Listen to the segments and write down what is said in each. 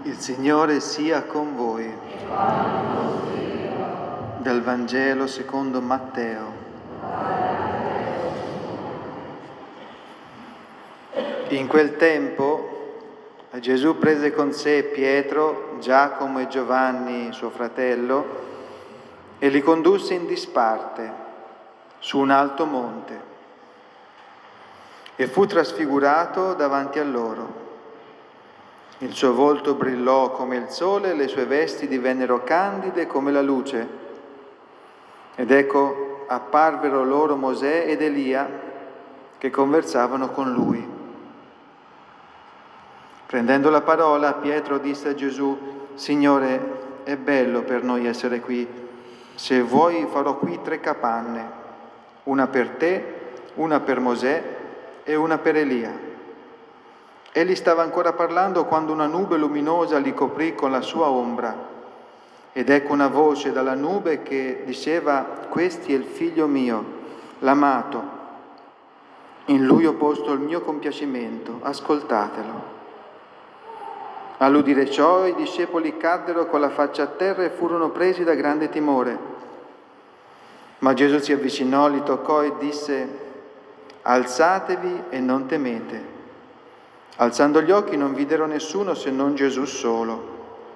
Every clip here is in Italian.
Il Signore sia con voi. Dal Vangelo secondo Matteo. In quel tempo Gesù prese con sé Pietro, Giacomo e Giovanni, suo fratello, e li condusse in disparte su un alto monte e fu trasfigurato davanti a loro. Il suo volto brillò come il sole e le sue vesti divennero candide come la luce. Ed ecco, apparvero loro Mosè ed Elia che conversavano con lui. Prendendo la parola, Pietro disse a Gesù: Signore, è bello per noi essere qui. Se vuoi farò qui 3 capanne, una per te, una per Mosè e una per Elia. Egli stava ancora parlando quando una nube luminosa li coprì con la sua ombra. Ed ecco una voce dalla nube che diceva: Questi è il figlio mio, l'amato. In lui ho posto il mio compiacimento, ascoltatelo. All'udire ciò i discepoli caddero con la faccia a terra e furono presi da grande timore. Ma Gesù si avvicinò, li toccò e disse: Alzatevi e non temete. Alzando gli occhi non videro nessuno se non Gesù solo.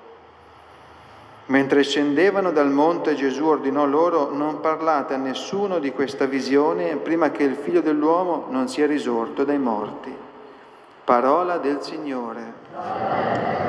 Mentre scendevano dal monte, Gesù ordinò loro: non parlate a nessuno di questa visione prima che il Figlio dell'uomo non sia risorto dai morti. Parola del Signore.